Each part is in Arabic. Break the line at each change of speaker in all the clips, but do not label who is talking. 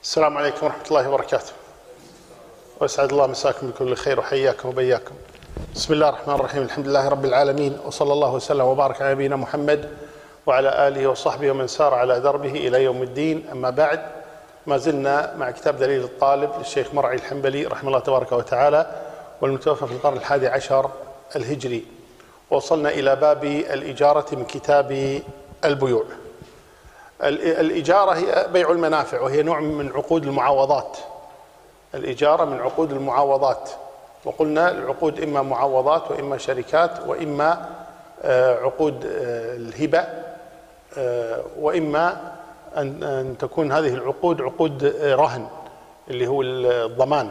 السلام عليكم ورحمة الله وبركاته، وأسعد الله مساكم بكل خير وحياكم وبياكم. بسم الله الرحمن الرحيم، الحمد لله رب العالمين، وصلى الله وسلم وبارك على نبينا محمد وعلى آله وصحبه ومن سار على دربه إلى يوم الدين. أما بعد، ما زلنا مع كتاب دليل الطالب للشيخ مرعي الحنبلي رحمه الله تبارك وتعالى، والمتوفى في القرن 11 الهجري، ووصلنا إلى باب الإجارة من كتاب البيوع. الإجارة هي بيع المنافع، وهي نوع من عقود المعاوضات. الإجارة من عقود المعاوضات، وقلنا العقود إما معاوضات وإما شركات وإما عقود الهبة، وإما أن تكون هذه العقود عقود رهن اللي هو الضمان.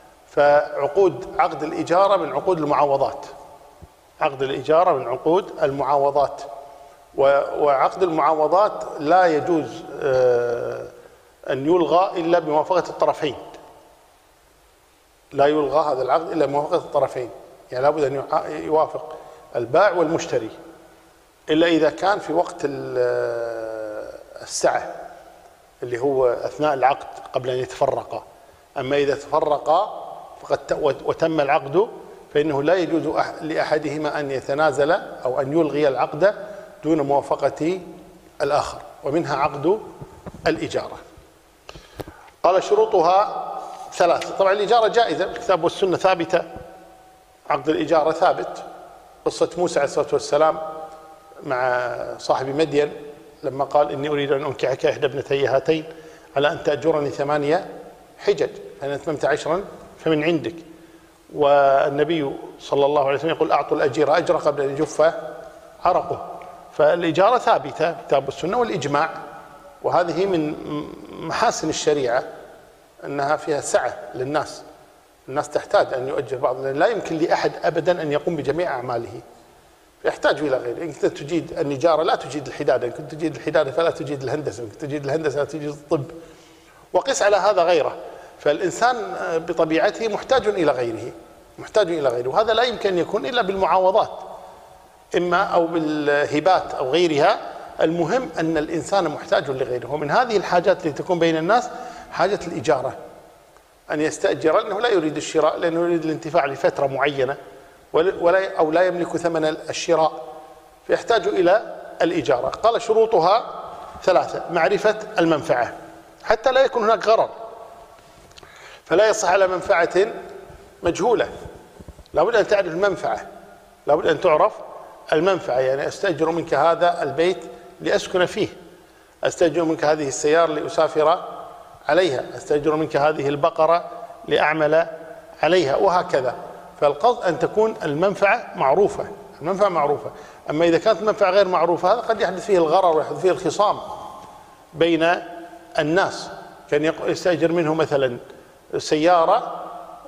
عقد الإجارة من عقود المعاوضات، عقد الإجارة من عقود المعاوضات. وعقد المعاوضات لا يجوز أن يلغى إلا بموافقة الطرفين، لا يلغى هذا العقد إلا بموافقة الطرفين، يعني لابد أن يوافق البائع والمشتري، إلا إذا كان في وقت السعة اللي هو أثناء العقد قبل أن يتفرقا. أما إذا تفرقا وتم العقد فإنه لا يجوز لأحدهما أن يتنازل أو أن يلغي العقد دون موافقة الآخر، ومنها عقد الإجارة. قال شروطها ثلاثة. طبعا الإجارة جائزة بالكتاب والسنة، ثابتة. عقد الإجارة ثابت. قصة موسى عليه الصلاة والسلام مع صاحب مدين لما قال إني أريد أن أنكحك إحدى ابنتي هاتين على أن تأجرني 8 حجج، فإن أتممت 10 فمن عندك. والنبي صلى الله عليه وسلم يقول أعطوا الأجير أجره قبل أن يجف عرقه. فالإجارة ثابتة بالكتاب والسنة والإجماع، وهذه من محاسن الشريعة أنها فيها سعة للناس. الناس تحتاج أن يؤجر بعض، لأن لا يمكن لأحد أبدا أن يقوم بجميع أعماله، فيحتاج إلى غيره. إن كنت تجيد النجارة لا تجيد الحدادة، إن كنت تجيد الحدادة فلا تجيد الهندسة، إن كنت تجيد الهندسة لا تجيد الطب، وقس على هذا غيره. فالإنسان بطبيعته محتاج إلى غيره، محتاج إلى غيره، وهذا لا يمكن أن يكون إلا بالمعاوضات، إما أو بالهبات أو غيرها. المهم أن الإنسان محتاج لغيره، ومن هذه الحاجات التي تكون بين الناس حاجة الإجارة، أن يستأجر، لأنه لا يريد الشراء، لأنه يريد الانتفاع لفترة معينة أو لا يملك ثمن الشراء، فيحتاج إلى الإجارة. قال شروطها ثلاثة. معرفة المنفعة حتى لا يكون هناك غرر، فلا يصح على منفعة مجهولة، لابد أن تعرف المنفعة، لابد أن تعرف المنفعة. يعني أستأجر منك هذا البيت لأسكن فيه، أستأجر منك هذه السيارة لأسافر عليها، أستأجر منك هذه البقرة لأعمل عليها، وهكذا. فالقصد أن تكون المنفعة معروفة، المنفعة معروفة. أما إذا كانت المنفعة غير معروفة هذا قد يحدث فيه الغرر ويحدث فيه الخصام بين الناس. كان يستأجر منه مثلا سيارة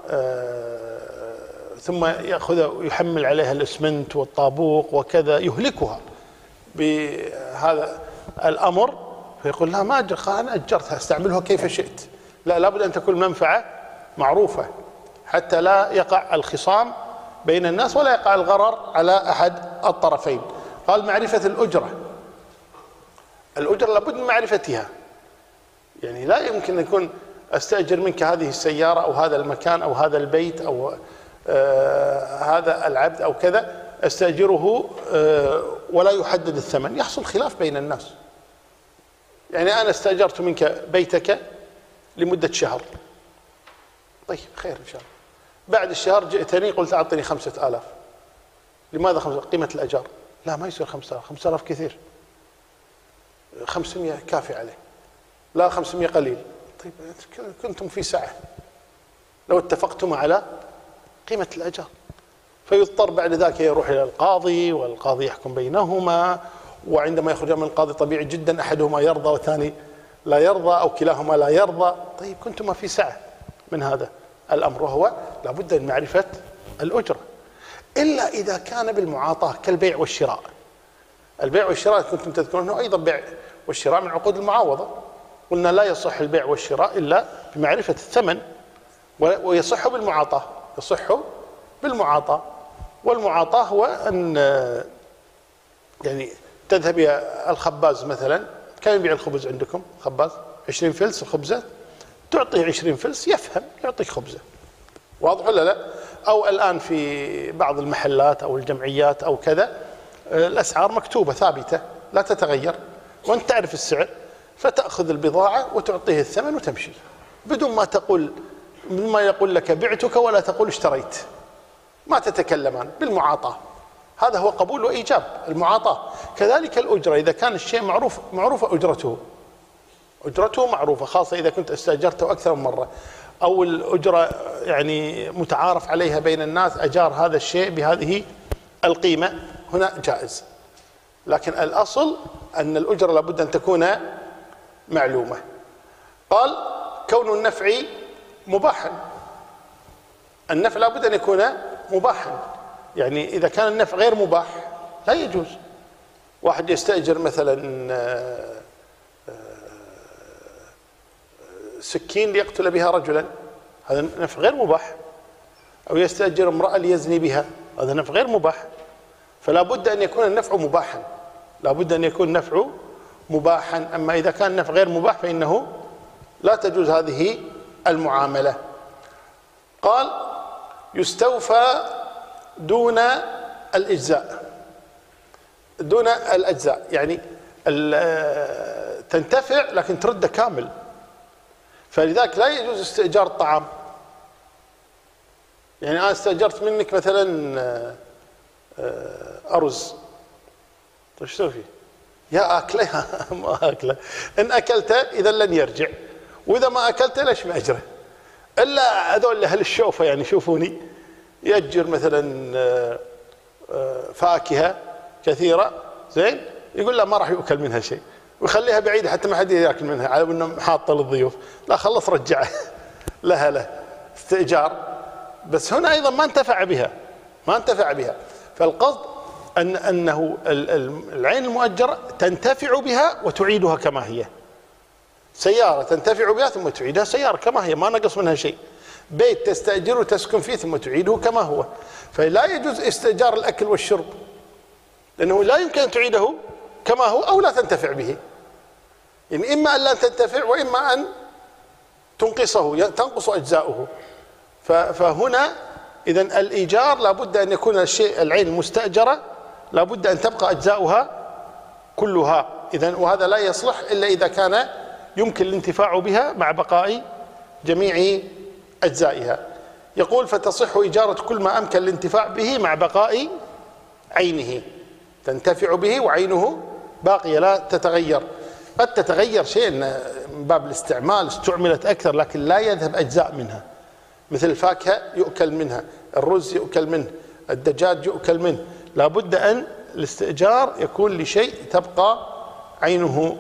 ثم يأخذ ويحمل عليها الإسمنت والطابوق وكذا، يهلكها بهذا الأمر، فيقول لا ما أجر، أنا أجرتها استعملها كيف شئت. لا، لابد أن تكون المنفعة معروفة حتى لا يقع الخصام بين الناس ولا يقع الغرر على أحد الطرفين. قال معرفة الأجرة. الأجرة لابد من معرفتها، يعني لا يمكن أن يكون أستأجر منك هذه السيارة أو هذا المكان أو هذا البيت أو هذا العبد أو كذا، أستأجره ولا يحدد الثمن، يحصل خلاف بين الناس. يعني أنا استأجرت منك بيتك لمدة شهر، طيب خير إن شاء الله. بعد الشهر جئتني قلت أعطني 5000. لماذا 5000؟ قيمة الأجار. لا ما يصير 5000، 5000 كثير، 500 كافي عليه. لا 500 قليل. طيب كنتم في سعة لو اتفقتم على قيمة الأجار، فيضطر بعد ذلك يروح إلى القاضي، والقاضي يحكم بينهما، وعندما يخرج من القاضي طبيعي جدا أحدهما يرضى والثاني لا يرضى، أو كلاهما لا يرضى. طيب كنتما في سعة من هذا الأمر، وهو لابد من معرفة الأجرة، إلا إذا كان بالمعاطاة كالبيع والشراء. البيع والشراء كنتم تذكرونه أيضا بيع والشراء من عقود المعاوضة، قلنا لا يصح البيع والشراء إلا بمعرفة الثمن، ويصح بالمعاطاة، يصح بالمعاطاة. والمعاطاة هو أن يعني تذهب إلى الخباز مثلا، كم يبيع الخبز عندكم خباز؟ 20 فلس الخبزة، تعطيه 20 فلس يفهم يعطيك خبزة. واضح ولا لا؟ أو الآن في بعض المحلات أو الجمعيات أو كذا الأسعار مكتوبة ثابتة لا تتغير، وأنت تعرف السعر، فتأخذ البضاعة وتعطيه الثمن وتمشي بدون ما يقول لك بعتك ولا تقول اشتريت، ما تتكلمان بالمعاطاة. هذا هو قبول وإيجاب المعاطاة. كذلك الأجرة، إذا كان الشيء معروفة أجرته معروفة، خاصة إذا كنت استأجرته أكثر من مرة، أو الأجرة يعني متعارف عليها بين الناس، أجار هذا الشيء بهذه القيمة، هنا جائز. لكن الأصل أن الأجرة لابد أن تكون معلومة. قال كون النفع مباحا، النفع لابد أن يكون مباحا، يعني إذا كان النفع غير مباح لا يجوز. واحد يستأجر مثلا سكين ليقتل بها رجلا، هذا نفع غير مباح، أو يستأجر امرأة ليزني بها، هذا نفع غير مباح. فلا بد أن يكون النفع مباحا، لا بد أن يكون النفع مباحا. أما إذا كان النفع غير مباح فإنه لا تجوز هذه المعاملة. قال يستوفى دون الإجزاء، دون الأجزاء يعني تنتفع لكن ترد كامل، فلذلك لا يجوز استئجار الطعام. يعني أنا استأجرت منك مثلا أرز، طيب ايش تسوي فيه؟ يا أكله يا ما أكله، إن أكلته إذا لن يرجع، وإذا ما أكلته ليش ما أجره؟ إلا هذول أهل الشوفة يعني يشوفوني يأجر مثلا فاكهة كثيرة زين، يقول لا ما راح يؤكل منها شيء، ويخليها بعيدة حتى ما حد يأكل منها على أنه حاطة للضيوف، لا خلص رجعه له استئجار. بس هنا أيضا ما انتفع بها، فالقصد أنه العين المؤجرة تنتفع بها وتعيدها كما هي. سيارة تنتفع بها ثم تعيدها سيارة كما هي، ما نقص منها شيء. بيت تستأجره تسكن فيه ثم تعيده كما هو. فلا يجوز استئجار الأكل والشرب، لأنه لا يمكن أن تعيده كما هو أو لا تنتفع به، يعني إما أن لا تنتفع وإما أن تنقص أجزاؤه. فهنا إذن الإيجار لابد أن يكون الشيء العين المستأجرة لابد أن تبقى أجزاؤها كلها، إذن وهذا لا يصلح إلا إذا كان يمكن الانتفاع بها مع بقاء جميع أجزائها. يقول فتصح إجارة كل ما أمكن الانتفاع به مع بقاء عينه، تنتفع به وعينه باقية لا تتغير. قد تتغير شيء من باب الاستعمال، استعملت أكثر لكن لا يذهب أجزاء منها، مثل الفاكهة يؤكل منها، الرز يؤكل منه، الدجاج يؤكل منه. لابد أن الاستئجار يكون لشيء تبقى عينه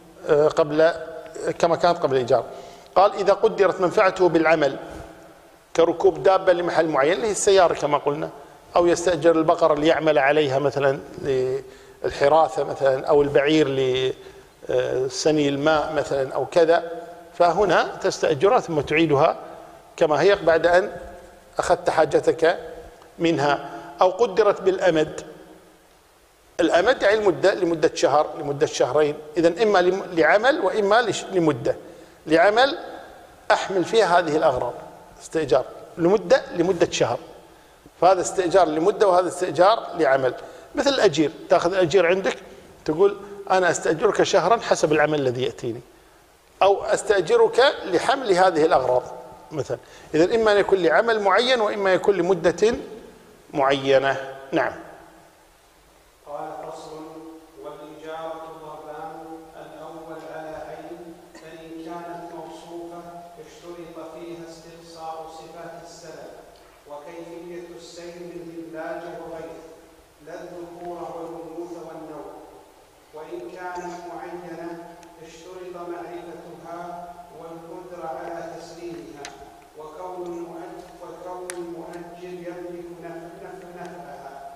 كما كانت قبل الإيجار. قال إذا قدرت منفعته بالعمل كركوب دابة لمحل معين اللي هي السيارة كما قلنا، أو يستأجر البقرة ليعمل عليها مثلا للحراثة مثلا، أو البعير لسني الماء مثلا أو كذا، فهنا تستأجرها ثم تعيدها كما هي بعد أن أخذت حاجتك منها. أو قدرت بالأمد، الأمد يعني المدة لمدة شهر لمدة شهرين، إذن إما لعمل وإما لمدة. لعمل أحمل فيها هذه الأغراض، استئجار لمدة شهر، فهذا استئجار لمدة وهذا استئجار لعمل. مثل الأجير، تأخذ الأجير عندك تقول أنا أستأجرك شهرا حسب العمل الذي يأتيني، أو أستأجرك لحمل هذه الأغراض مثلا. إذن إما أن يكون لعمل معين وإما يكون لمدة معينة. نعم.
قال فصل والإجارة ضربان، الأول على عين، فإن كانت موصوفة اشترط فيها استقصاء صفات السلف وكيفية السير بالإبلاج وغيره، لا الذكور والأنوث والنوع. وإن كانت معينة اشترط معرفتها والقدرة على تسليمها، وكون المؤجر يملك نفعها،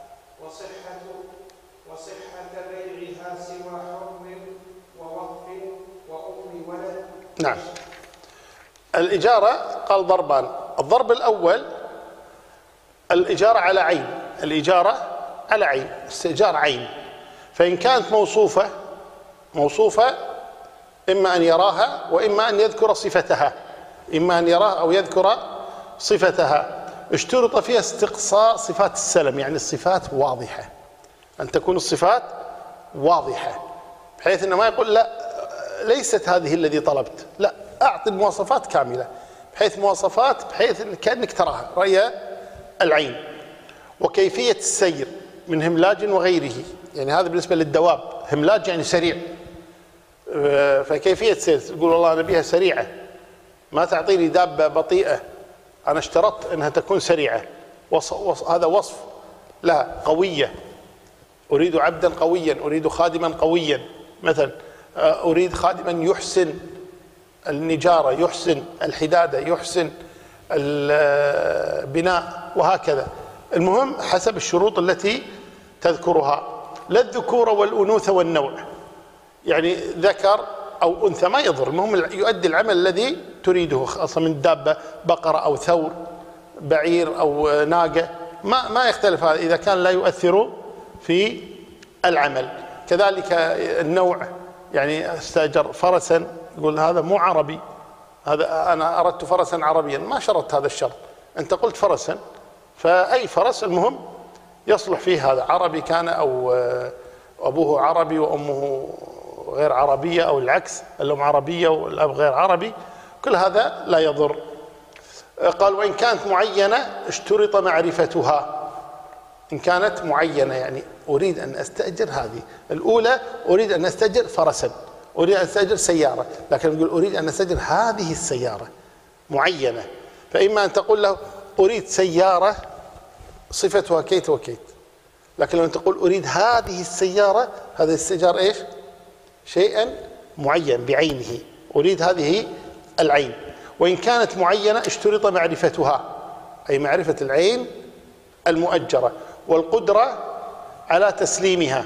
وصحة بيعها سوى حر ووقف وأم ولد.
نعم. الإجارة قال ضربان. الضرب الأول الإجارة على عين، الإجارة على عين، استئجار عين. فإن كانت موصوفة إما أن يراها وإما أن يذكر صفتها، إما أن يراه أو يذكر صفتها. اشترط فيها استقصاء صفات السلم، يعني الصفات واضحة، أن تكون الصفات واضحة، بحيث أنه ما يقول لا ليست هذه الذي طلبت، لا أعط المواصفات كاملة، بحيث مواصفات بحيث كأنك تراها رأي العين. وكيفية السير من هملاج وغيره، يعني هذا بالنسبة للدواب، هملاج يعني سريع، فكيفية السير تقول والله أنا بيها سريعة، ما تعطيني دابة بطيئة، أنا اشترطت أنها تكون سريعة، هذا وصف لا قوية، أريد عبدا قويا، أريد خادما قويا، مثلا أريد خادما يحسن النجارة، يحسن الحدادة، يحسن البناء، وهكذا. المهم حسب الشروط التي تذكرها، لا الذكورة والأنوثة والنوع، يعني ذكر أو أنثى ما يضر، المهم يؤدي العمل الذي تريده، خاصة من دابة، بقرة أو ثور، بعير أو ناقة، ما يختلف هذا إذا كان لا يؤثر في العمل. كذلك النوع، يعني استأجر فرسا، يقول هذا مو عربي، هذا أنا أردت فرسا عربيا، ما شرطت هذا الشرط، أنت قلت فرسا، فأي فرس المهم يصلح فيه، هذا عربي كان أو أبوه عربي وأمه غير عربية، أو العكس، الأم عربية والأب غير عربي، كل هذا لا يضر. قال وإن كانت معينة اشترط معرفتها. إن كانت معينة يعني أريد أن أستأجر هذه الأولى، أريد أن أستأجر فرسا، أريد أن أستأجر سيارة، لكن يقول أريد أن أستأجر هذه السيارة معينة، فإما أن تقول له أريد سيارة صفتها كيت وكيت، لكن لو تقول أريد هذه السيارة، هذا السيارة إيش؟ شيئا معين بعينه، أريد هذه العين. وإن كانت معينة اشترط معرفتها، أي معرفة العين المؤجرة، والقدرة على تسليمها،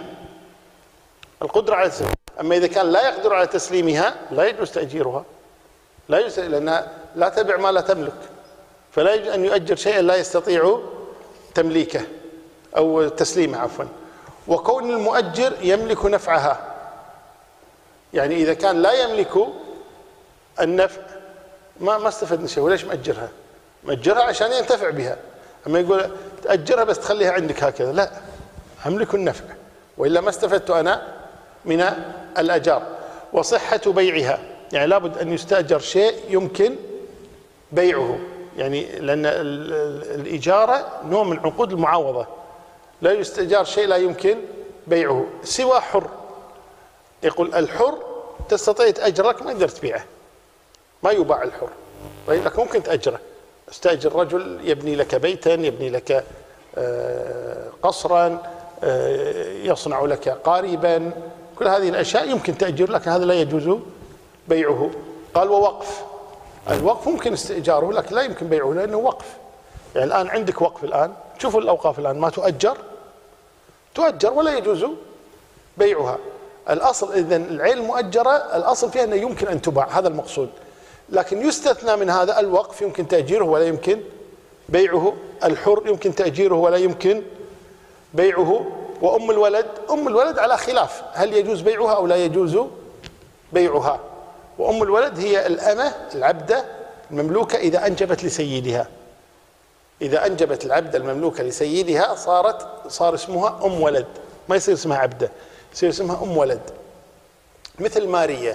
القدرة على تسليمها. أما إذا كان لا يقدر على تسليمها لا يجوز تأجيرها، لا يجوز، لأنها لا تبع ما لا تملك، فلا يجوز أن يؤجر شيئا لا يستطيع تمليكه أو تسليمه عفوا. وكون المؤجر يملك نفعها، يعني إذا كان لا يملك النفع ما استفدنا شيء، وليش مأجرها؟ مأجرها عشان ينتفع بها. أما يقول تأجرها بس تخليها عندك هكذا، لا، أملك النفع، وإلا ما استفدت أنا من الأجار. وصحة بيعها، يعني لابد أن يستأجر شيء يمكن بيعه، يعني لأن الإجارة نوع من عقود المعاوضة، لا يستأجر شيء لا يمكن بيعه سوى حر. يقول الحر تستطيع تأجرك، ما تقدر تبيعه، ما يباع الحر، طيب لكن ممكن تأجره. استأجر رجل يبني لك بيتا، يبني لك قصرا، يصنع لك قاربا، كل هذه الأشياء يمكن تأجر، لكن هذا لا يجوز بيعه. قال ووقف، الوقف ممكن استئجاره لكن لا يمكن بيعه لأنه وقف. يعني الآن عندك وقف، الآن شوفوا الأوقاف الآن ما تؤجر ولا يجوز بيعها. الأصل إذن العين المؤجرة الأصل فيها أنه يمكن أن تباع، هذا المقصود، لكن يستثنى من هذا الوقف يمكن تأجيره ولا يمكن بيعه، الحر يمكن تأجيره ولا يمكن بيعه. وأم الولد، أم الولد على خلاف، هل يجوز بيعها أو لا يجوز بيعها. وأم الولد هي الأمة العبدة المملوكة إذا أنجبت لسيدها، إذا أنجبت العبدة المملوكة لسيدها صار اسمها أم ولد، ما يصير اسمها عبدة، يصير اسمها أم ولد. مثل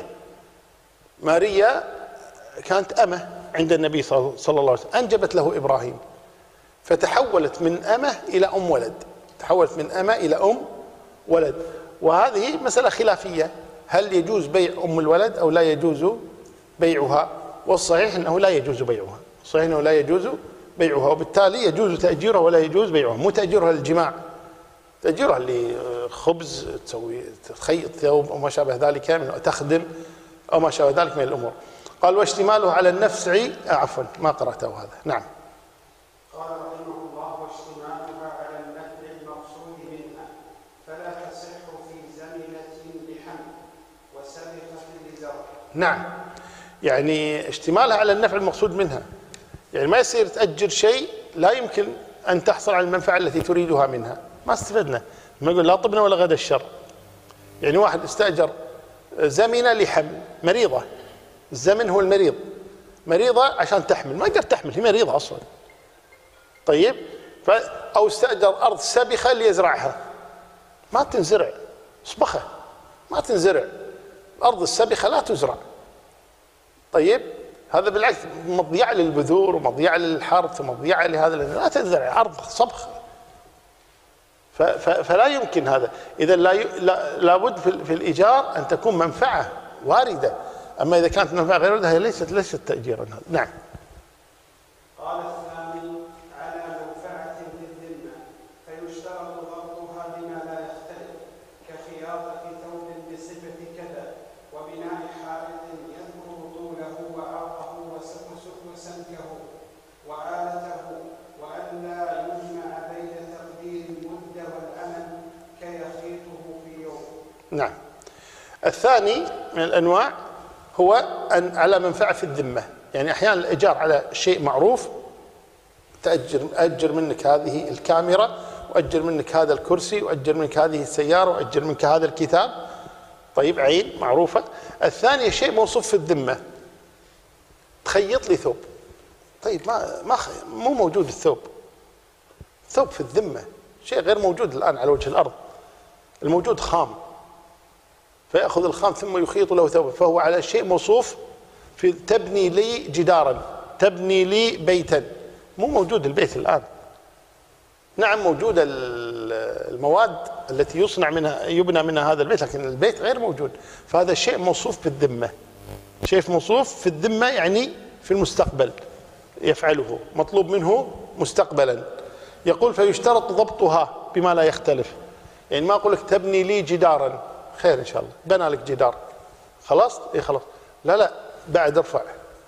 ماريا كانت أمة عند النبي صلى الله عليه وسلم، أنجبت له إبراهيم، فتحولت من أمة إلى أم ولد، تحولت من أمة إلى أم ولد. وهذه مسألة خلافية، هل يجوز بيع أم الولد أو لا يجوز بيعها؟ والصحيح أنه لا يجوز بيعها، الصحيح أنه لا يجوز بيعها، وبالتالي يجوز تأجيرها ولا يجوز بيعها. مو تأجيرها للجماع، تأجيرها لخبز، تسوي تخيط ثوب أو ما شابه ذلك، من تخدم أو ما شابه ذلك من الأمور. قال واشتماله على النفع، عفوا ما قرأته هذا، نعم.
قال رحمه الله واشتمالها على النفع المقصود منها، فلا تصح في زمنة لحمل وسبقة لزرع.
نعم، يعني اشتمالها على النفع المقصود منها، يعني ما يصير تأجر شيء لا يمكن أن تحصل على المنفعة التي تريدها منها، ما استفدنا. ما يقول لا طبنا ولا غدا الشر. يعني واحد استأجر زمنة لحمل، مريضة، الزمن هو المريض، مريضة عشان تحمل، ما تقدر تحمل، هي مريضة أصلا. طيب، أو استأجر أرض سبخة ليزرعها، ما تنزرع، صبخة ما تنزرع، الأرض السبخة لا تزرع. طيب، هذا بالعكس مضيعة للبذور ومضيعة للحرث ومضيعة لهذا، لا تزرع أرض صبخ. فلا يمكن هذا. إذا لابد في الإيجار أن تكون منفعة واردة، أما إذا كانت منفعة غير واردة هي ليست تأجيرا. نعم.
قال الثاني على منفعة في الذمة فيشترط ضبطها بما لا يختلف، كخياطة ثوب بصفة كذا، وبناء حائط يذكر طوله وعرضه وسمكه وآلته، وألا يجمع بين تقدير المدة والعمل كيخيطه في يوم.
نعم. الثاني من الأنواع هو أن على منفعة في الذمة، يعني أحيانا الإيجار على شيء معروف، أجر منك هذه الكاميرا، وأجر منك هذا الكرسي، وأجر منك هذه السيارة، وأجر منك هذا الكتاب. طيب، عين معروفة. الثانية شيء موصوف في الذمة، تخيط لي ثوب. طيب، مو موجود الثوب في الذمة، شيء غير موجود الآن على وجه الأرض، الموجود خام، فيأخذ الخام ثم يخيط له ثوبا، فهو على شيء موصوف في تبني لي جدارا، تبني لي بيتا. مو موجود البيت الآن. نعم، موجودة المواد التي يبنى منها هذا البيت، لكن البيت غير موجود. فهذا شيء موصوف بالذمة، شيء موصوف في الذمة، يعني في المستقبل يفعله، مطلوب منه مستقبلا. يقول فيشترط ضبطها بما لا يختلف، يعني ما أقول لك تبني لي جدارا، خير إن شاء الله بنى لك جدار، خلاص إيه خلاص، لا بعد ارفع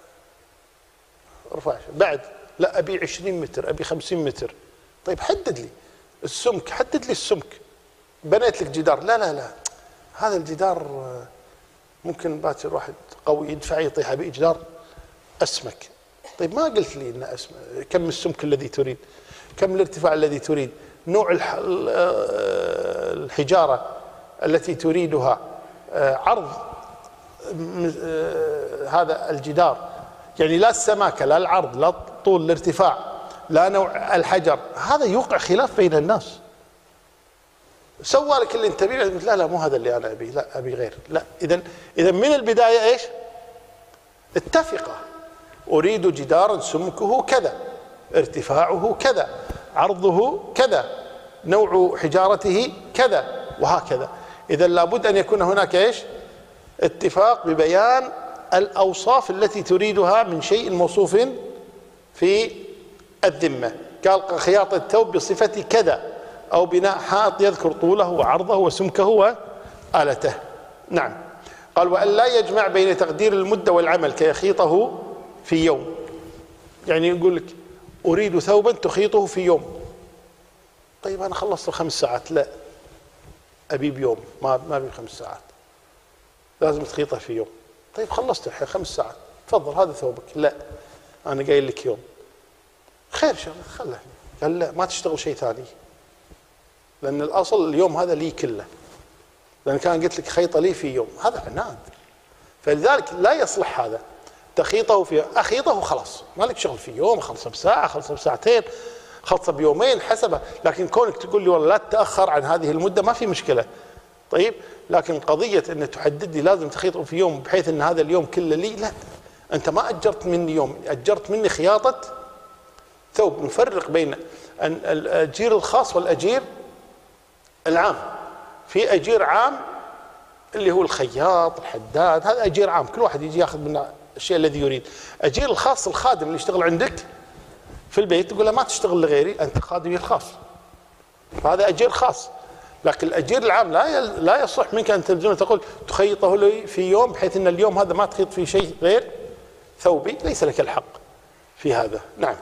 بعد، لا أبي 20 متر، أبي 50 متر. طيب، حدد لي السمك، حدد لي السمك. بنيت لك جدار، لا هذا الجدار ممكن باكر واحد قوي يدفع يطيح، أبي جدار أسمك. طيب، ما قلت لي إن أسمك، كم السمك الذي تريد، كم الارتفاع الذي تريد، نوع الحجارة التي تريدها، عرض هذا الجدار، يعني لا السماكة لا العرض لا طول الارتفاع لا نوع الحجر، هذا يوقع خلاف بين الناس. سوى لك اللي انت بيه، لا مو هذا اللي انا ابيه، لا ابي غير. لا، اذا من البداية ايش؟ اتفقا، اريد جدارا سمكه كذا، ارتفاعه كذا، عرضه كذا، نوع حجارته كذا، وهكذا. إذا لابد أن يكون هناك إيش؟ اتفاق ببيان الأوصاف التي تريدها من شيء موصوف في الذمة. قال خياطة الثوب بصفة كذا، أو بناء حائط يذكر طوله وعرضه وسمكه وآلته. نعم. قال وأن لا يجمع بين تقدير المدة والعمل كيخيطه في يوم، يعني يقول لك أريد ثوبا تخيطه في يوم. طيب، أنا خلصت 5 ساعات، لا أبي بيوم، ما أبي 5 ساعات، لازم تخيطه في يوم. طيب، خلصت الحين 5 ساعات، تفضل هذا ثوبك. لا، أنا قايل لك يوم. خير شغل، خله. قال لا، ما تشتغل شيء ثاني، لأن الأصل اليوم هذا لي كله، لأن كان قلت لك خيطه لي في يوم، هذا عناد. فلذلك لا يصلح هذا تخيطه في يوم. أخيطه خلاص، ما لك شغل في يوم، خلصه بساعة، خلصه بساعتين، خلصه بيومين، حسبه. لكن كونك تقول لي والله لا تتأخر عن هذه المدة، ما في مشكلة. طيب، لكن قضية أن تحدد لي لازم تخيطه في يوم بحيث أن هذا اليوم كله لي، لا، أنت ما أجرت مني يوم، أجرت مني خياطة ثوب. نفرق بين الأجير الخاص والأجير العام. في أجير عام اللي هو الخياط، الحداد، هذا أجير عام، كل واحد يجي ياخذ منا الشيء الذي يريد. أجير الخاص الخادم اللي يشتغل عندك في البيت، تقول له ما تشتغل لغيري، أنت خادمي الخاص، فهذا أجير خاص. لكن الأجير العام لا يصح منك أن تلزمه تقول تخيطه لي في يوم، بحيث أن اليوم هذا ما تخيط فيه شيء غير ثوبي، ليس لك الحق في هذا. نعم.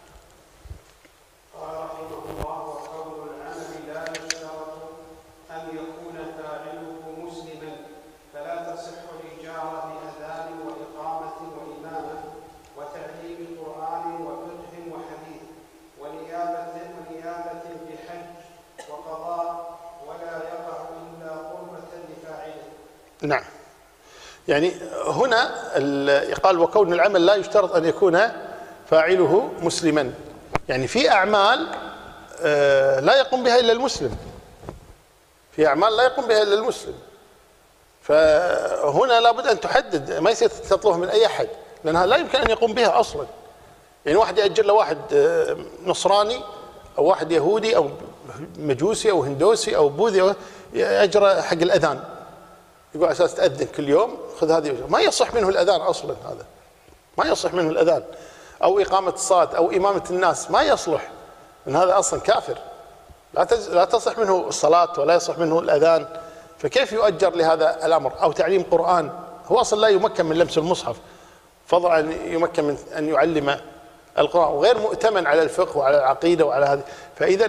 قال رحمه الله وقول العمل لا يشترط أن يكون فاعله مسلما، فلا تصح الإجارة بأذان وإقامة وإمامة وتعليم قرآن وفقه وحديث ونيابة بحج وقضاء، ولا يقع إلا قربة لفاعله.
نعم. يعني هنا قال وكون العمل لا يشترط أن يكون فاعله مسلما، يعني في أعمال لا يقوم بها إلا المسلم، في أعمال لا يقوم بها إلا المسلم، فهنا لابد أن تحدد، ما يصير تطلبها من أي أحد لأنها لا يمكن أن يقوم بها أصلا. يعني واحد يأجر له واحد نصراني أو واحد يهودي أو مجوسي أو هندوسي أو بوذي أو يأجر حق الأذان، يقول على أساس تأذن كل يوم خذ هذه، ما يصح منه الأذان أصلا، هذا ما يصح منه الأذان، أو إقامة الصلاة أو إمامة الناس ما يصلح، من هذا أصلا كافر، لا تصح منه الصلاة ولا يصح منه الأذان، فكيف يؤجر لهذا الأمر؟ أو تعليم قرآن، هو أصلا لا يمكن من لمس المصحف، فضلا أن يمكن من أن يعلم القرآن، وغير مؤتمن على الفقه وعلى العقيدة وعلى هذه. فإذا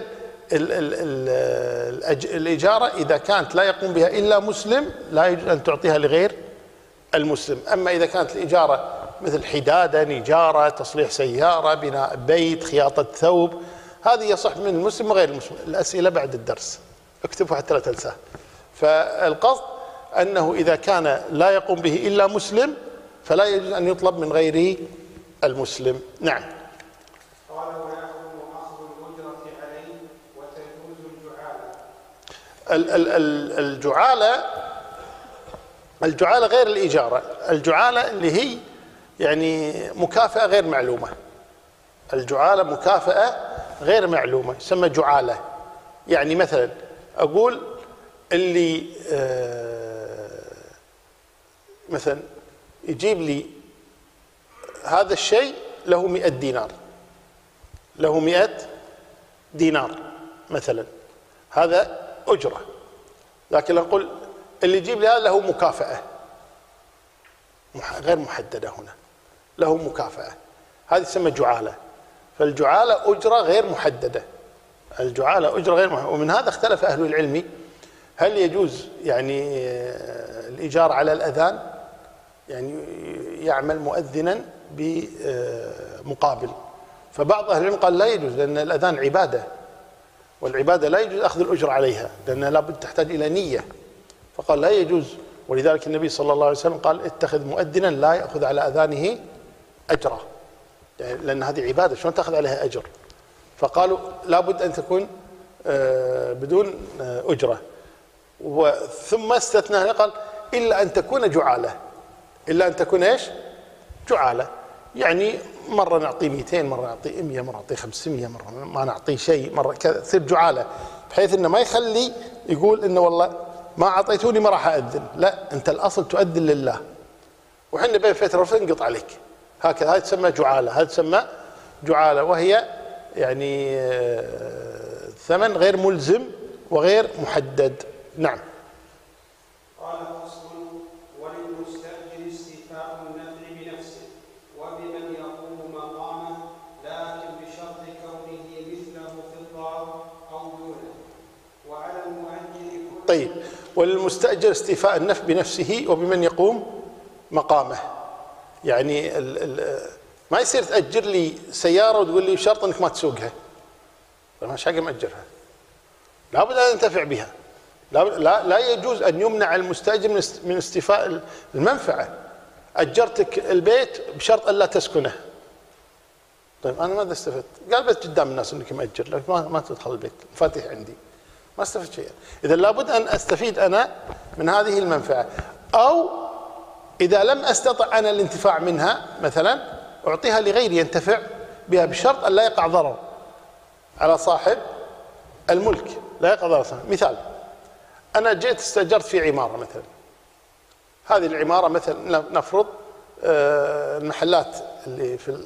الإجارة إذا كانت لا يقوم بها إلا مسلم لا يجوز أن تعطيها لغير المسلم. أما إذا كانت الإجارة مثل حدادة، نجارة، تصليح سيارة، بناء بيت، خياطة ثوب، هذه يصح من المسلم وغير المسلم. الأسئلة بعد الدرس اكتبوا حتى لا تنساه. فالقصد أنه إذا كان لا يقوم به إلا مسلم فلا يجوز أن يطلب من غيره المسلم. نعم.
قال ويحرم أخذ الأجرة عليه وتجوز الجعالة.
الجعالة غير الإجارة، الجعالة اللي هي يعني مكافأة غير معلومة، الجعالة مكافأة غير معلومة يسمى جعالة. يعني مثلا أقول اللي مثلا يجيب لي هذا الشيء له 100 دينار، له 100 دينار مثلا، هذا أجرة. لكن نقول اللي يجيب لي هذا له مكافأة غير محددة، هنا له مكافأة، هذه تسمى جعالة. فالجعالة أجرة غير محددة، الجعالة أجرة غير محددة. ومن هذا اختلف أهل العلم هل يجوز يعني الإيجار على الأذان، يعني يعمل مؤذنا بمقابل. فبعض أهل العلم قال لا يجوز، لأن الأذان عبادة، والعبادة لا يجوز أخذ الأجر عليها لأنها لابد تحتاج إلى نية، فقال لا يجوز. ولذلك النبي صلى الله عليه وسلم قال اتخذ مؤذنا لا يأخذ على أذانه أجرا، يعني لأن هذه عبادة شلون تأخذ عليها أجر؟ فقالوا لابد أن تكون بدون أجرة. ثم استثنى قال إلا أن تكون جعالة، إلا أن تكون إيش؟ جعالة، يعني مرة نعطيه 200، مرة نعطيه 100، مرة نعطيه 500، مرة ما نعطيه شيء، مرة كذا، تصير جعالة، بحيث إنه ما يخلي يقول إنه والله ما أعطيتوني ما راح أأذن، لا، أنت الأصل تؤذن لله، وحنا بين فترة وتنقط عليك، هكذا. هذه تسمى جعالة، هذه تسمى جعالة، وهي يعني ثمن غير ملزم وغير محدد. نعم.
قال فصل وللمستأجر استيفاء النفع بنفسه وبمن يقوم مقامه، لكن بشرط كونه مثله في الضار أو دونه. وعلى المؤجر
طيب، وللمستأجر استيفاء النفع بنفسه وبمن يقوم مقامه، يعني ما يصير تأجر لي سيارة وتقول لي بشرط أنك ما تسوقها، ما شاق مأجرها، لابد أن أنتفع بها، لا يجوز أن يمنع المستأجر من استيفاء المنفعة. أجرتك البيت بشرط أن لا تسكنه، طيب أنا ماذا استفدت؟ قال بس قدام الناس أنك مأجر، لكن ما تدخل البيت، مفاتيح عندي، ما استفدت شيئا. إذا لابد أن أستفيد أنا من هذه المنفعة، أو إذا لم أستطع أنا الانتفاع منها مثلا أعطيها لغيري ينتفع بها، بشرط أن لا يقع ضرر على صاحب الملك، لا يقع ضرر. مثال، أنا جيت استأجرت في عمارة مثلا، هذه العمارة مثلا نفرض المحلات اللي في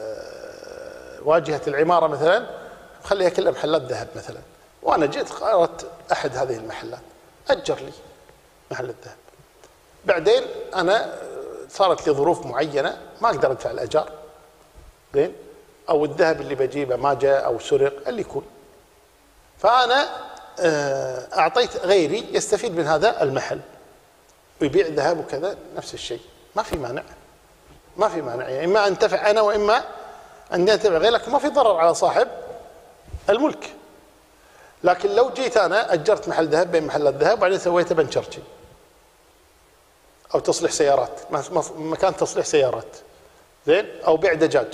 واجهة العمارة مثلا خليها كلها محلات ذهب مثلا، وأنا جيت أردت أحد هذه المحلات أجر لي محل الذهب، بعدين أنا صارت لي ظروف معينة ما أقدر أدفع الأجار، زين، أو الذهب اللي بجيبه ما جاء أو سرق اللي يكون، فأنا أعطيت غيري يستفيد من هذا المحل ويبيع ذهب وكذا، نفس الشيء، ما في مانع، ما في مانع، يعني إما أنتفع أنا وإما أن ينتفع غيري، لكن ما في ضرر على صاحب الملك. لكن لو جيت أنا أجرت محل ذهب بين محلات ذهب وبعدين سويته بنشرتي، أو تصليح سيارات، مكان تصليح سيارات، زين، أو بيع دجاج،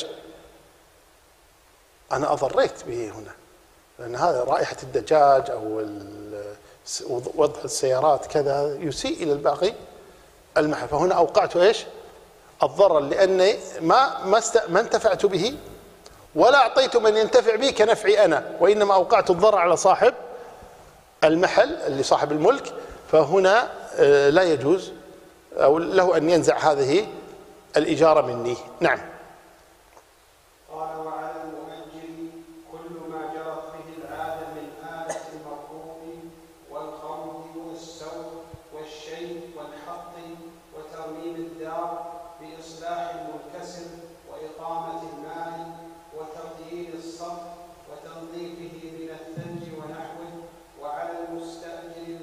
أنا أضريت به هنا، لأن هذا رائحة الدجاج أو وضع السيارات كذا يسيء إلى الباقي المحل، فهنا أوقعت إيش؟ الضرر، لأني ما انتفعت به ولا أعطيت من ينتفع به كنفعي أنا، وإنما أوقعت الضرر على صاحب المحل اللي صاحب الملك، فهنا لا يجوز أو له أن ينزع هذه الإجارة مني. نعم.
قال وعلى المؤجر كل ما جرت به العادة من آلة المرفوع والخوض والسوق والشيء والحط وترميم الدار بإصلاح المنكسر وإقامة الماء وتطهير الصف وتنظيفه من الثلج ونحوه. وعلى المستأجر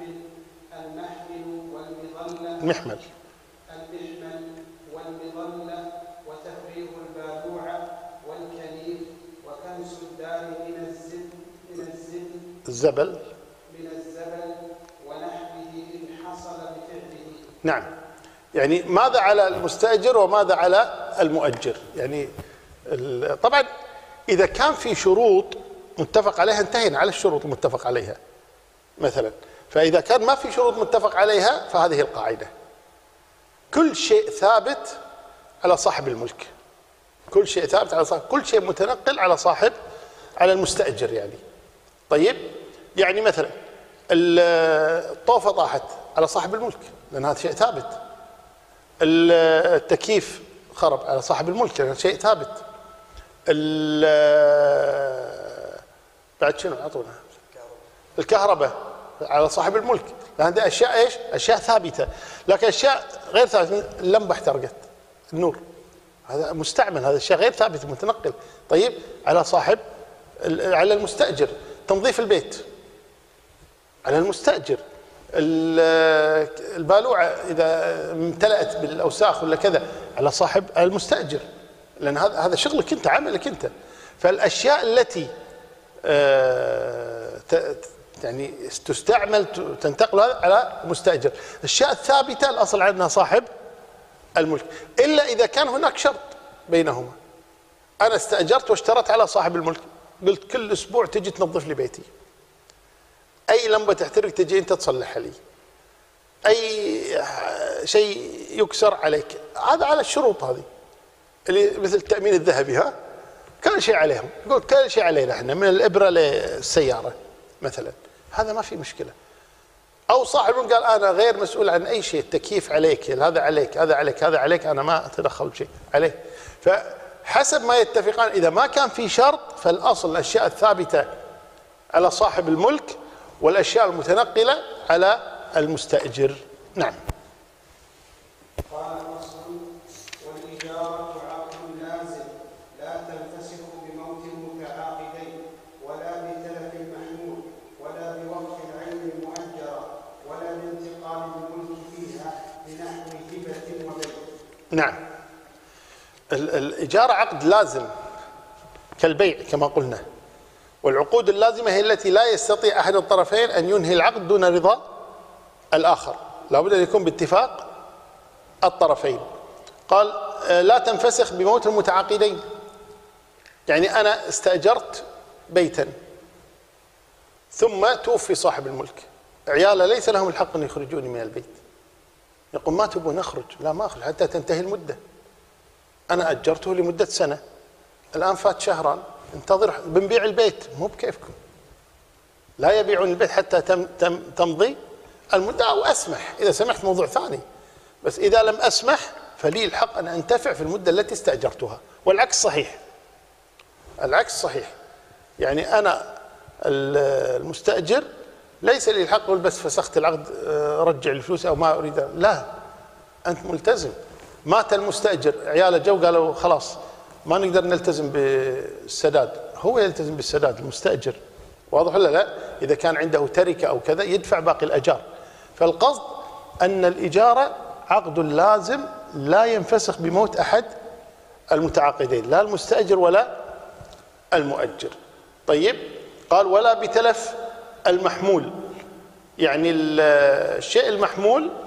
المحمل والمظلة وتفريغ البالوعة والكنيف وكنس الدار من الزبل ونحوه إن حصل بفعله.
نعم، يعني ماذا على المستأجر وماذا على المؤجر؟ يعني طبعا إذا كان في شروط متفق عليها انتهينا على الشروط المتفق عليها مثلا، فإذا كان ما في شروط متفق عليها فهذه القاعدة: كل شيء ثابت على صاحب الملك، كل شيء ثابت على صاحب، كل شيء متنقل على المستأجر يعني. طيب، يعني مثلا الطوفة طاحت على صاحب الملك لأن هذا شيء ثابت، التكييف خرب على صاحب الملك لأن شيء ثابت، بعد شنو أعطونا؟ الكهرباء على صاحب الملك، لأن هذه أشياء إيش؟ أشياء ثابتة. لكن أشياء غير ثابتة، اللمبة احترقت، النور، هذا مستعمل، هذا الشيء غير ثابت متنقل. طيب، على المستأجر تنظيف البيت، على المستأجر البالوعة إذا امتلأت بالأوساخ ولا كذا على صاحب المستأجر، لأن هذا شغلك أنت، عملك أنت. فالأشياء التي يعني تستعمل تنتقل على المستأجر، الأشياء الثابتة الأصل عندنا صاحب الملك، إلا إذا كان هناك شرط بينهما. أنا استأجرت واشترط على صاحب الملك، قلت كل أسبوع تجي تنظف لي بيتي، أي لمبة تحترق تجي أنت تصلحها لي، أي شيء يكسر عليك، هذا على الشروط هذه اللي مثل التأمين الذهبي، ها كل شيء عليهم، قلت كل شيء علينا احنا من الإبرة للسيارة مثلا، هذا ما في مشكلة. أو صاحب قال أنا غير مسؤول عن أي شيء، التكييف عليك، هذا عليك، هذا عليك، هذا عليك، أنا ما أتدخل بشيء عليه. فحسب ما يتفقان، إذا ما كان في شرط فالأصل الأشياء الثابتة على صاحب الملك والأشياء المتنقلة على المستأجر. نعم.
قال فصل: والإجارة عقد لازم لا تنفسخ بموت المتعاقدين ولا بتلف المحمول ولا بوقف العين المؤجرة ولا بانتقال الملك فيها بنحو هبة وبيع.
نعم، الإجارة عقد لازم كالبيع كما قلنا، والعقود اللازمة هي التي لا يستطيع أحد الطرفين أن ينهي العقد دون رضا الآخر، لابد أن يكون باتفاق الطرفين. قال لا تنفسخ بموت المتعاقدين، يعني أنا استأجرت بيتا ثم توفي صاحب الملك، عياله ليس لهم الحق أن يخرجوني من البيت، يقول ما تبون نخرج، لا ما أخرج حتى تنتهي المدة، أنا أجرته لمدة سنة، الآن فات شهران، انتظر بنبيع البيت، مو بكيفكم، لا يبيعون البيت حتى تمضي المدة، أو أسمح، إذا سمحت موضوع ثاني، بس إذا لم أسمح فلي الحق أن أنتفع في المدة التي استأجرتها. والعكس صحيح، العكس صحيح، يعني أنا المستأجر ليس لي الحق أقول بس فسخت العقد رجع الفلوس أو ما أريد، لا، أنت ملتزم. مات المستأجر، عياله جو قالوا خلاص ما نقدر نلتزم بالسداد، هو يلتزم بالسداد المستأجر، واضح ولا لا؟ إذا كان عنده تركة أو كذا يدفع باقي الأجار. فالقصد أن الإجارة عقد لازم لا ينفسخ بموت أحد المتعاقدين، لا المستأجر ولا المؤجر. طيب، قال ولا بتلف المحمول، يعني الشيء المحمول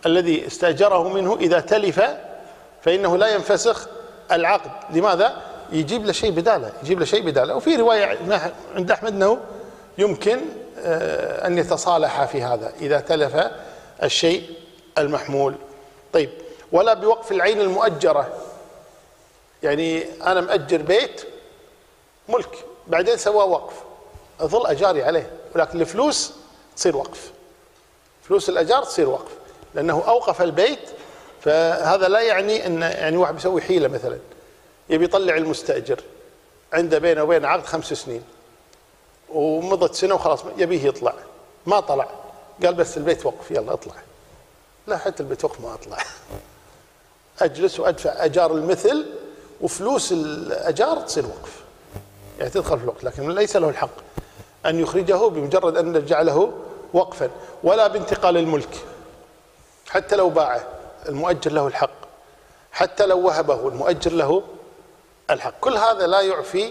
الذي استأجره منه إذا تلف فإنه لا ينفسخ العقد. لماذا؟ يجيب له شيء بداله. وفي رواية عند أحمد أنه يمكن أن يتصالح في هذا إذا تلف الشيء المحمول. طيب، ولا بوقف العين المؤجرة. يعني أنا مأجر بيت ملك بعدين سواه وقف، أظل أجاري عليه، ولكن الفلوس تصير وقف، فلوس الأجار تصير وقف، لأنه أوقف البيت. فهذا لا يعني أن يعني واحد بيسوي حيلة مثلا، يبي يطلع المستأجر عنده بينه وبين عقد 5 سنين ومضت سنة وخلاص يبيه يطلع، ما طلع، قال بس البيت وقف يلا اطلع. لا، حتى البيت وقف ما اطلع، اجلس وادفع اجار المثل وفلوس الاجار تصير وقف، يعني تدخل في الوقت، لكن ليس له الحق ان يخرجه بمجرد ان نرجع له وقفا. ولا بانتقال الملك، حتى لو باعه المؤجر له الحق، حتى لو وهبه المؤجر له الحق. كل هذا لا يعفي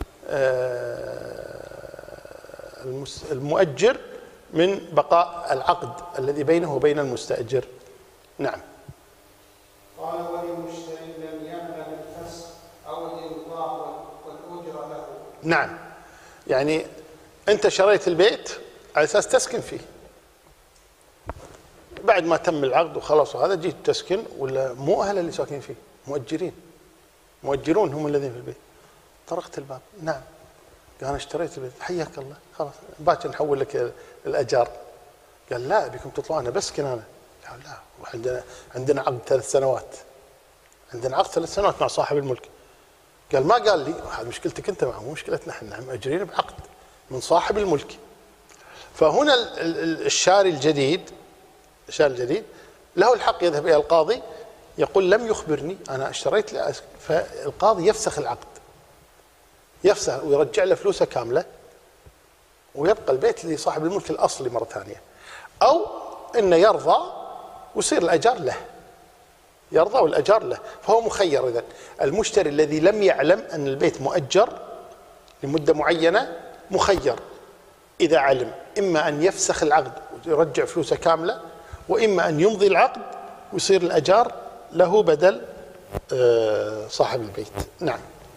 المؤجر من بقاء العقد الذي بينه وبين المستأجر. نعم.
قال ولمشتري لم يعلم الفسخ أو الإمضاء والأجرة له.
نعم، يعني أنت شريت البيت على أساس تسكن فيه، بعد ما تم العقد وخلاص وهذا جيت تسكن، ولا مو أهل اللي ساكنين فيه، مؤجرون هم الذين في البيت. طرقت الباب، نعم، قال أنا اشتريت البيت، حياك الله، خلاص باكر نحول لك الأجار. قال لا، أبيكم تطلعوا، أنا بسكن أنا. قال لا، عندنا عقد 3 سنوات، عندنا عقد 3 سنوات مع صاحب الملك. قال ما قال لي، هذه مشكلتك أنت معه، مو مشكلتنا احنا، مأجرين بعقد من صاحب الملك. فهنا الشاري الجديد له الحق يذهب إلى القاضي يقول لم يخبرني، أنا اشتريت، فالقاضي يفسخ العقد، يفسخ ويرجع له فلوسه كاملة، ويبقى البيت لصاحب الملك الأصلي مرة ثانية. أو إنه يرضى ويصير الأجار له، يرضى والأجار له، فهو مخير. إذن المشتري الذي لم يعلم أن البيت مؤجر لمدة معينة مخير إذا علم، إما أن يفسخ العقد ويرجع فلوسه كاملة، وإما أن يمضي العقد ويصير الأجار له بدل صاحب البيت. نعم.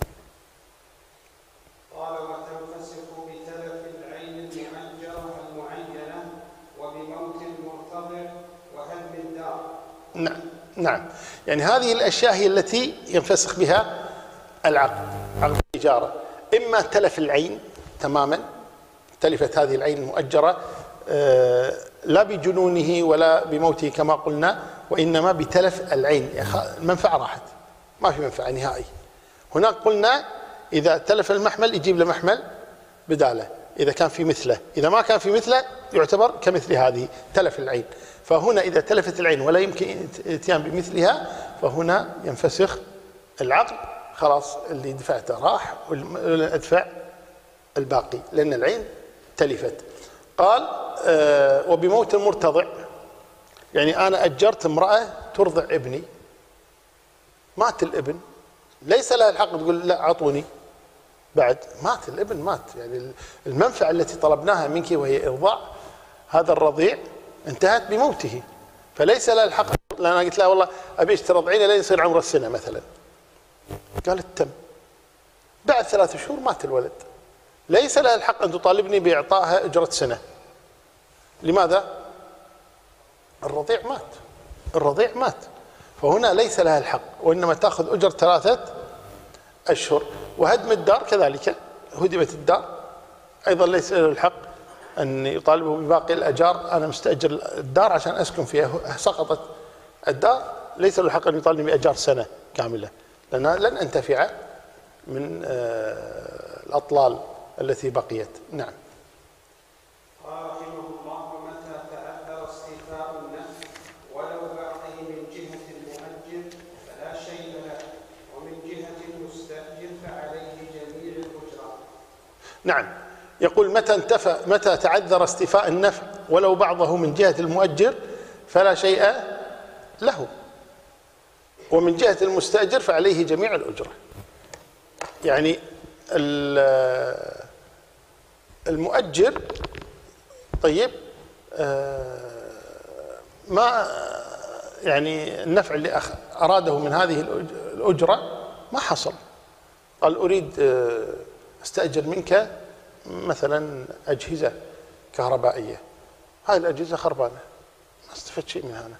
قال وتنفسخ بتلف العين المؤجرة المعينة وبموت المرتضع وهدم الدار.
نعم، يعني هذه الأشياء هي التي ينفسخ بها العقد، عقد الإجارة. إما تلف العين تماما، تلفت هذه العين المؤجرة لا بجنونه ولا بموته كما قلنا، وإنما بتلف العين، المنفعة راحت، ما في منفعة نهائي. هناك قلنا إذا تلف المحمل يجيب له محمل بداله إذا كان في مثله، إذا ما كان في مثله يعتبر كمثل هذه تلف العين. فهنا إذا تلفت العين ولا يمكن الاتيان بمثلها فهنا ينفسخ العقد، خلاص اللي دفعته راح وادفع الباقي لأن العين تلفت. قال وبموت المرتضع، يعني أنا أجرت امرأة ترضع ابني، مات الابن، ليس لها الحق تقول لا أعطوني، بعد مات الابن، مات، يعني المنفعة التي طلبناها منك وهي إرضاع هذا الرضيع انتهت بموته، فليس لها الحق. لأن أنا قلت لها والله أبيش ترضعيني لين يصير عمره السنة مثلا، قالت تم، بعد 3 شهور مات الولد، ليس لها الحق أن تطالبني بإعطائها أجرة سنة. لماذا؟ الرضيع مات، فهنا ليس لها الحق، وإنما تأخذ أجر 3 أشهر. وهدم الدار كذلك، هدمت الدار أيضا ليس له الحق أن يطالبه بباقي الأجار، أنا مستأجر الدار عشان أسكن فيها، سقطت الدار، ليس له الحق أن يطالبني بأجار سنة كاملة، لأن لن أنتفع من الأطلال التي بقيت. نعم.
قال رحمه الله ومتى تأثر استيفاء النفع ولو بعضه من جهة المؤجر فلا شيء له، ومن جهة المستأجر فعليه جميع الأجرة.
نعم، يقول متى تعذر استيفاء النفع ولو بعضه من جهة المؤجر فلا شيء له، ومن جهة المستأجر فعليه جميع الأجرة. يعني المؤجر طيب ما يعني النفع اللي أراده من هذه الأجرة ما حصل. قال أريد أستأجر منك مثلا أجهزة كهربائية، هذه الأجهزة خربانة ما استفدت شيء من هذا،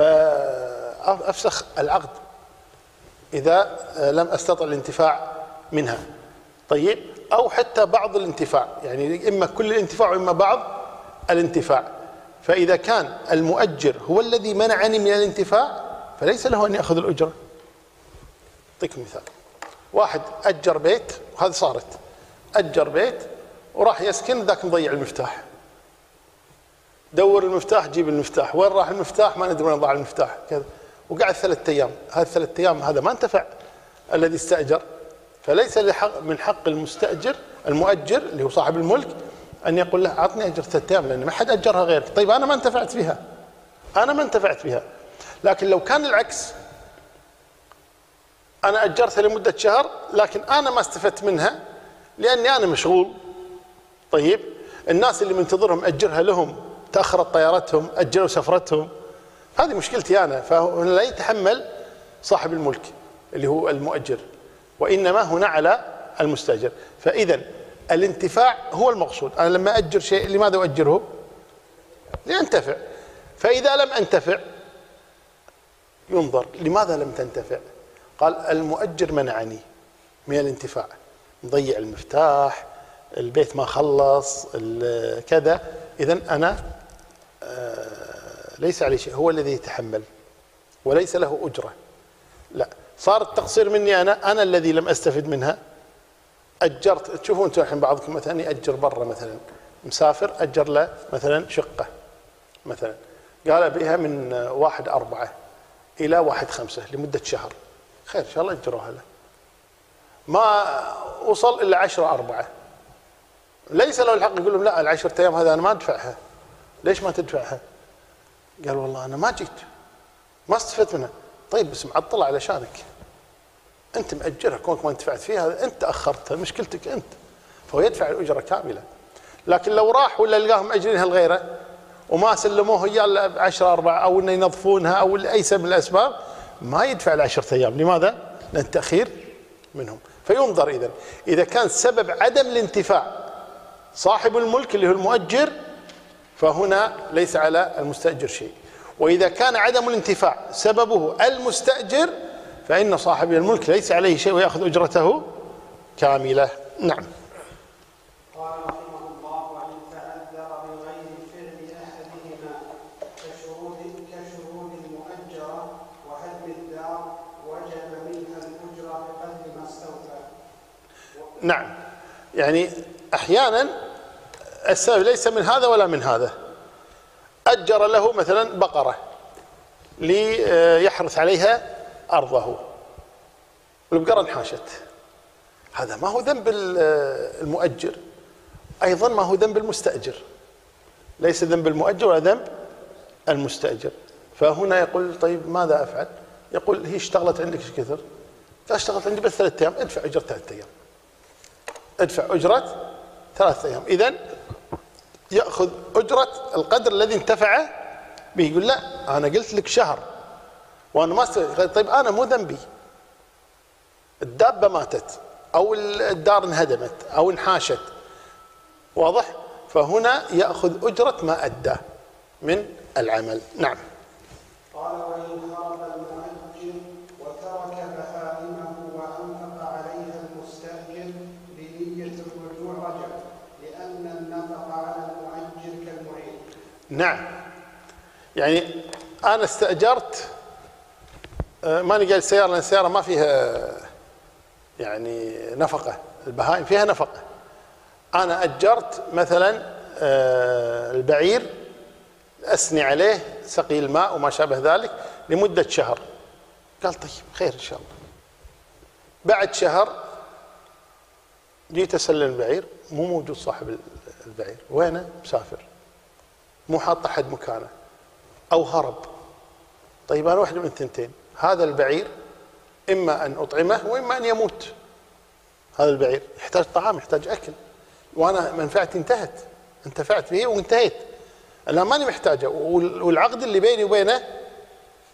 فأفسخ العقد إذا لم أستطع الانتفاع منها. طيب، أو حتى بعض الانتفاع، يعني إما كل الانتفاع وإما بعض الانتفاع. فإذا كان المؤجر هو الذي منعني من الانتفاع فليس له أن يأخذ الأجرة. أعطيك مثال، واحد أجر بيت، وهذا صارت، أجر بيت وراح يسكن، ذاك مضيع المفتاح، دور المفتاح، جيب المفتاح، وين راح المفتاح ما ندري وين ضاع المفتاح كذا، وقعد 3 أيام. هذه 3 أيام هذا ما انتفع الذي استأجر، فليس من حق المستأجر المؤجر اللي هو صاحب الملك أن يقول له أعطني أجر 3 أيام لأن ما حد أجرها غيرك. طيب أنا ما انتفعت بها، أنا ما انتفعت بها. لكن لو كان العكس، أنا أجرتها لمدة شهر لكن أنا ما استفدت منها لأني أنا مشغول. طيب، الناس اللي منتظرهم أجرها لهم، تأخرت طيارتهم، أجلوا سفرتهم، هذه مشكلتي أنا. فهنا لا يتحمل صاحب الملك اللي هو المؤجر، وإنما هنا على المستأجر. فإذا الانتفاع هو المقصود. أنا لما أجر شيء لماذا أؤجره؟ لأنتفع. فإذا لم أنتفع ينظر لماذا لم تنتفع. قال المؤجر منعني من الانتفاع، مضيع المفتاح، البيت ما خلص كذا، إذن أنا ليس عليه شيء، هو الذي يتحمل وليس له أجرة. لا، صار التقصير مني أنا الذي لم أستفد منها. أجرت، تشوفون أنتم الحين بعضكم مثلا يأجر برا، مثلا مسافر أجر له مثلا شقة مثلا، قال بها من 1/4 إلى 1/5 لمدة شهر، خير إن شاء الله أجروها له. ما وصل إلا 10/4، ليس له الحق يقول لهم لا ال10 أيام هذا أنا ما أدفعها. ليش ما تدفعها؟ قال والله أنا ما جيت، ما استفدت منها. طيب بس معطلة علشانك، أنت مأجرها، كونك ما انتفعت فيها أنت أخرتها، مشكلتك أنت. فهو يدفع الأجرة كاملة. لكن لو راح ولا لقاهم مأجرينها لغيره وما سلموه إياه إلا ب10/4 أو إنه ينظفونها أو أي سبب من الأسباب، ما يدفع ال10 أيام. لماذا؟ لأن التأخير منهم. فينظر إذا كان سبب عدم الانتفاع صاحب الملك اللي هو المؤجر، فهنا ليس على المستأجر شيء. وإذا كان عدم الانتفاع سببه المستأجر فإن صاحب الملك ليس عليه شيء ويأخذ أجرته كاملة. نعم.
قال رحمه الله: وإن تعذر بغير فعل أحدهما كشروط المؤجرة وهدم الدار وجب منها الأجرة بقدر ما استوفى.
نعم، يعني أحيانا السبب ليس من هذا ولا من هذا. أجر له مثلا بقرة ليحرث عليها أرضه، والبقرة انحاشت، هذا ما هو ذنب المؤجر، أيضا ما هو ذنب المستأجر، ليس ذنب المؤجر ولا ذنب المستأجر. فهنا يقول طيب ماذا أفعل؟ يقول هي اشتغلت عندك ايش كثر؟ فاشتغلت عندي بس 3 أيام، ادفع أجرة 3 أيام، ادفع أجرة 3 أيام. إذن يأخذ أجرة القدر الذي انتفع به. يقول لا أنا قلت لك شهر وأنا ما طيب أنا مو ذنبي، الدابة ماتت أو الدار انهدمت أو انحاشت، واضح؟ فهنا يأخذ أجرة ما أدى من العمل. نعم.
قال: وإن هرب المؤجر وترك بهائمه وأنفق عليها المستأجر بنية الرجوع رجع، لأن النفق على المؤجر كالمعين.
نعم، يعني أنا استأجرت، ماني قايل سيارة لأن السيارة ما فيها يعني نفقة، البهائم فيها نفقة. أنا أجرت مثلا البعير أسني عليه سقي الماء وما شابه ذلك لمدة شهر. قال طيب خير إن شاء الله. بعد شهر جيت أسلم البعير، مو موجود صاحب البعير، وينه؟ مسافر، مو حاط أحد مكانه أو هرب. طيب أنا واحدة من الثنتين، هذا البعير إما أن أطعمه وإما أن يموت. هذا البعير يحتاج طعام، يحتاج أكل، وأنا منفعتي انتفعت به وانتهيت، الآن ماني محتاجه، والعقد اللي بيني وبينه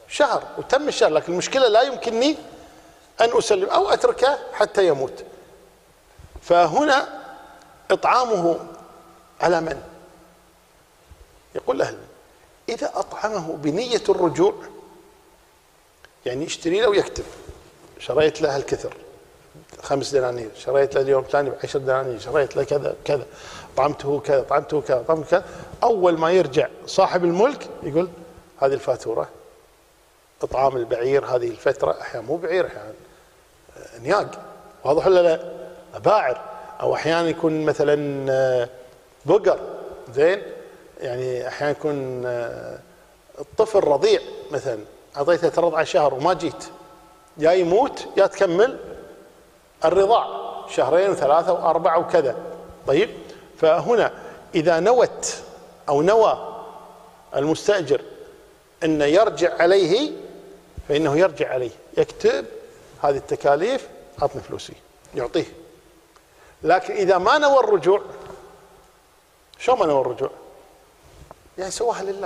شهر وتم الشهر، لكن المشكلة لا يمكنني أن أسلم أو أتركه حتى يموت. فهنا إطعامه على من؟ يقول أهل إذا أطعمه بنية الرجوع، يعني يشتري له ويكتب شريت له الكثر 5 دنانير، شريت له اليوم ثاني ب10 دنانير، شريت له كذا كذا، طعمته كذا طعمته كذا طعمته كذا. أول ما يرجع صاحب الملك يقول هذه الفاتورة، إطعام البعير هذه الفترة، أحيانا مو بعير أحيانا نياق، واضح ولا لا؟ باعر، أو أحيانا يكون مثلا بقر، زين، يعني أحيانا يكون الطفل رضيع مثلا أعطيته ترضع شهر وما جيت، يا يموت يا تكمل الرضاع 2 و3 و4 وكذا. طيب، فهنا إذا نوت أو نوى المستأجر أن يرجع عليه فإنه يرجع عليه، يكتب هذه التكاليف أعطني فلوسي يعطيه. لكن إذا ما نوى الرجوع، شو ما نوى الرجوع؟ يعني سواها لله،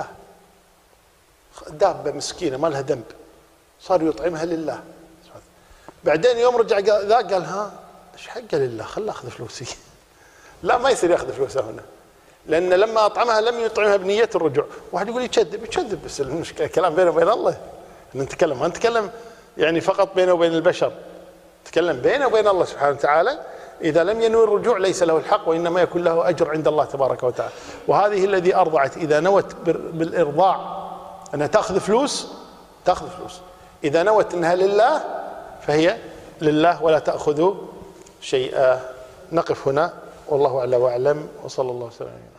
دابة مسكينة ما لها ذنب صار يطعمها لله، بعدين يوم رجع قال ها ايش حقه لله خله اخذ فلوسي. لا، ما يصير ياخذ فلوسه هنا، لان لما اطعمها لم يطعمها بنيه الرجوع. واحد يقول يكذب، بس المشكله كلام بينه وبين الله، نتكلم ما نتكلم يعني فقط بينه وبين البشر، نتكلم بينه وبين الله سبحانه وتعالى. اذا لم ينوي الرجوع ليس له الحق، وانما يكون له اجر عند الله تبارك وتعالى. وهذه الذي ارضعت اذا نوت بالارضاع انها تاخذ فلوس تاخذ فلوس، اذا نوت انها لله فهي لله ولا تأخذوا شيئا. نقف هنا والله أعلى وأعلم، وصلى الله وسلم.